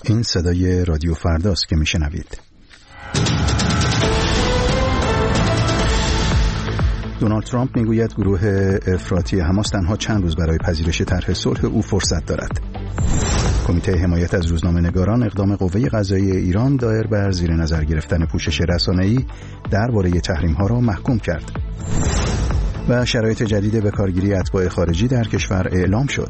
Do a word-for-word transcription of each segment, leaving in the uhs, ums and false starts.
این صدای رادیو فرداست که میشنوید. دونالد ترامپ میگوید گروه افراطی حماس تنها چند روز برای پذیرش طرح صلح او فرصت دارد. کمیته حمایت از روزنامه‌نگاران اقدام قوه قضاییه ایران دایر بر زیر نظر گرفتن پوشش رسانه‌ای درباره تحریم‌ها را محکوم کرد. و شرایط جدید به کارگیری اتباع خارجی در کشور اعلام شد.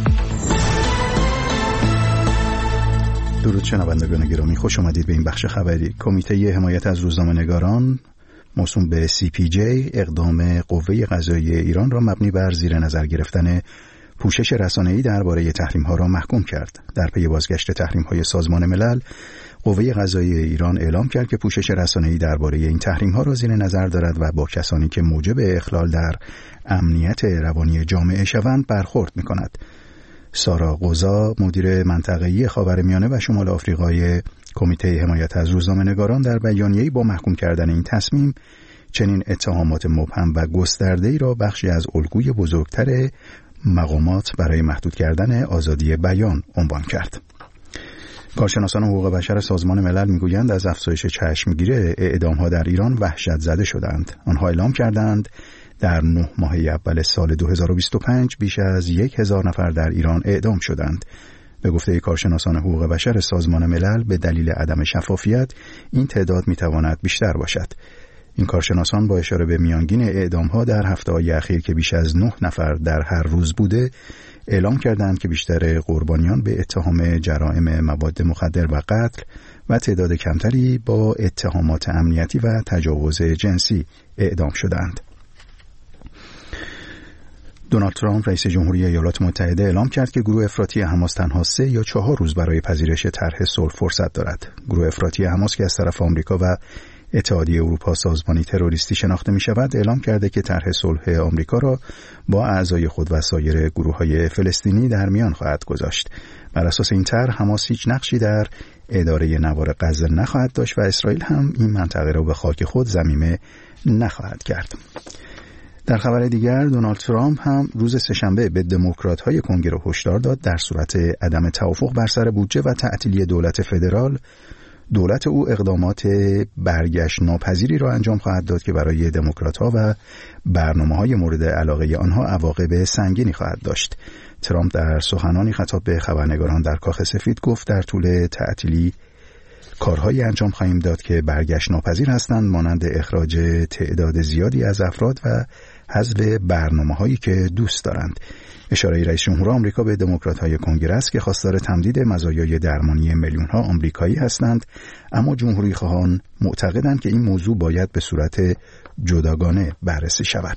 درود شنوندگان گرامی، خوش آمدید به این بخش خبری. کمیته حمایت از روزنامه‌نگاران موسوم به سی پی جی اقدام قوه قضاییه ایران را مبنی بر زیر نظر گرفتن پوشش رسانه‌ای درباره تحریم‌ها را محکوم کرد. در پی بازگشت تحریم‌های سازمان ملل، قوه قضاییه ایران اعلام کرد که پوشش رسانه‌ای درباره این تحریم‌ها را زیر نظر دارد و با کسانی که موجب اخلال در امنیت روانی جامعه شوند برخورد می‌کند. سارا قوزا، مدیر منطقه‌ای خاورمیانه و شمال آفریقای کمیته حمایت از روزنامه‌نگاران، در بیانیه‌ای با محکوم کردن این تصمیم چنین اتهامات مبهم و گسترده‌ای را بخشی از الگوی بزرگتر مقامات برای محدود کردن آزادی بیان عنوان کرد. کارشناسان حقوق بشر سازمان ملل میگویند از افزایش چشمگیر اعدام‌ها در ایران وحشت زده شدند. آنها اعلام کردند در نه ماه اول سال دو هزار و بیست و پنج بیش از یک هزار نفر در ایران اعدام شدند. به گفته کارشناسان حقوق بشر سازمان ملل، به دلیل عدم شفافیت این تعداد میتواند بیشتر باشد. این کارشناسان با اشاره به میانگین اعدام‌ها در هفته‌های اخیر که بیش از نه نفر در هر روز بوده، اعلام کردند که بیشتر قربانیان به اتهام جرائم مواد مخدر و قتل و تعداد کمتری با اتهامات امنیتی و تجاوز جنسی اعدام شدند. دونالد ترامپ رئیس جمهوری ایالات متحده اعلام کرد که گروه افراطی حماس تنها سه یا چهار روز برای پذیرش طرح صلح فرصت دارد. گروه افراطی حماس که از طرف آمریکا و اتحادیه اروپا سازمانی تروریستی شناخته می شود، اعلام کرده که طرح صلح آمریکا را با اعضای خود و سایر گروه‌های فلسطینی در میان خواهد گذاشت. بر اساس این طرح حماس هیچ نقشی در اداره نوار غزه نخواهد داشت و اسرائیل هم این منطقه را به خاک خود ضمیمه نخواهد کرد. در خبر دیگر، دونالد ترامپ هم روز سه‌شنبه به دموکرات‌های کنگره هشدار داد در صورت عدم توافق بر سر بودجه و تعطیلی دولت فدرال، دولت او اقدامات برگشت ناپذیری را انجام خواهد داد که برای دموکرات‌ها و برنامه‌های مورد علاقه آنها عواقب سنگینی خواهد داشت. ترامپ در سخنانی خطاب به خبرنگاران در کاخ سفید گفت در طول تعطیلی کارهایی انجام خواهیم داد که برگشت ناپذیر هستند، مانند اخراج تعداد زیادی از افراد و حذف برنامه‌هایی که دوست دارند. اشاره رئیس جمهور آمریکا به دموکرات‌های کنگره است که خواستار تمدید مزایای درمانی میلیون‌ها آمریکایی هستند، اما جمهوری‌خواهان معتقدند که این موضوع باید به صورت جداگانه بررسی شود.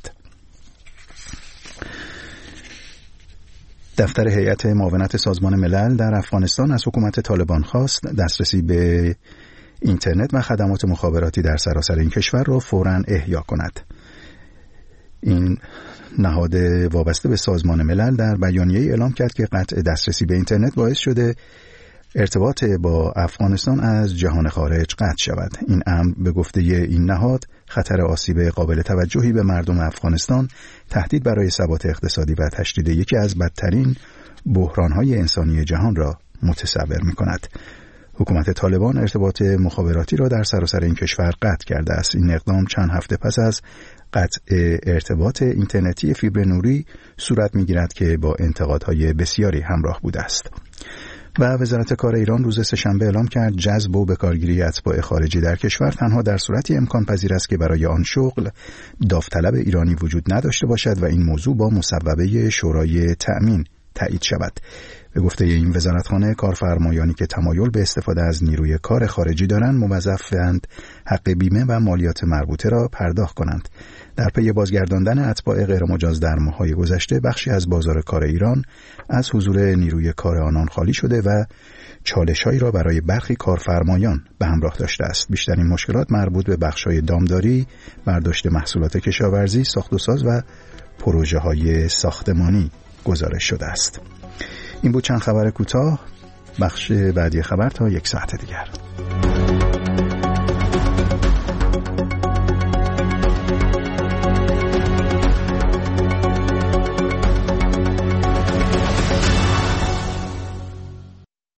دفتر هیئت معاونت سازمان ملل در افغانستان از حکومت طالبان خواست دسترسی به اینترنت و خدمات مخابراتی در سراسر این کشور را فوراً احیا کند. این نهاد وابسته به سازمان ملل در بیانیه اعلام کرد که قطع دسترسی به اینترنت باعث شده ارتباط با افغانستان از جهان خارج قطع شود. این امر به گفته این نهاد خطر آسیب قابل توجهی به مردم افغانستان، تهدید برای ثبات اقتصادی و تشدید یکی از بدترین بحران‌های انسانی جهان را متصور می‌کند. حکومت طالبان ارتباط مخابراتی را در سراسر این کشور قطع کرده است. این اقدام چند هفته پس از قطع ارتباط اینترنتی فیبر نوری صورت می‌گیرد که با انتقادهای بسیاری همراه بوده است. و وزارت کار ایران روز سه‌شنبه اعلام کرد جذب و بکارگیری اتباع خارجی در کشور تنها در صورتی امکان پذیر است که برای آن شغل داوطلب ایرانی وجود نداشته باشد و این موضوع با مصوبه شورای تأمین تایید شود. به گفته این وزارتخانه، کارفرمایانی که تمایل به استفاده از نیروی کار خارجی دارند موظفند حق بیمه و مالیات مربوطه را پرداخت کنند. در پی بازگرداندن اتباع غیرمجاز در ماه‌های گذشته، بخشی از بازار کار ایران از حضور نیروی کار آنان خالی شده و چالش‌هایی را برای برخی کارفرمایان به همراه داشته است. بیشترین مشکلات مربوط به بخش‌های دامداری، برداشت محصولات کشاورزی، ساخت و ساز و پروژه‌های ساختمانی گزارش شده است. این بود چند خبر کوتاه. بخش بعدی خبر تا یک ساعت دیگر.